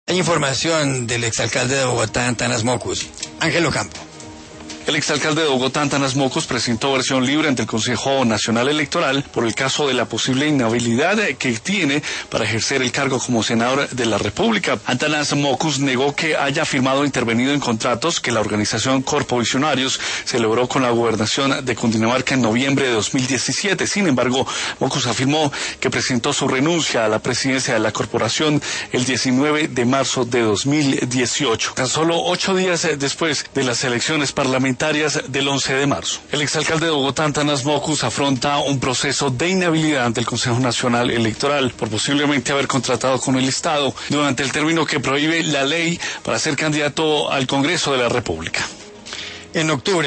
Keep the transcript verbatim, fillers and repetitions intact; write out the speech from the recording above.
Hay información del exalcalde de Bogotá, Antanas Mockus. Ángelo Campo. El exalcalde de Bogotá, Antanas Mockus, presentó versión libre ante el Consejo Nacional Electoral por el caso de la posible inhabilidad que tiene para ejercer el cargo como senador de la República. Antanas Mockus negó que haya firmado o intervenido en contratos que la organización Corpo Visionarios celebró con la gobernación de Cundinamarca en noviembre de dos mil diecisiete. Sin embargo, Mockus afirmó que presentó su renuncia a la presidencia de la corporación el diecinueve de marzo de dos mil dieciocho, tan solo ocho días después de las elecciones parlamentarias del once de marzo. El exalcalde de Bogotá, Antanas Mockus, afronta un proceso de inhabilidad ante el Consejo Nacional Electoral por posiblemente haber contratado con el Estado durante el término que prohíbe la ley para ser candidato al Congreso de la República. En octubre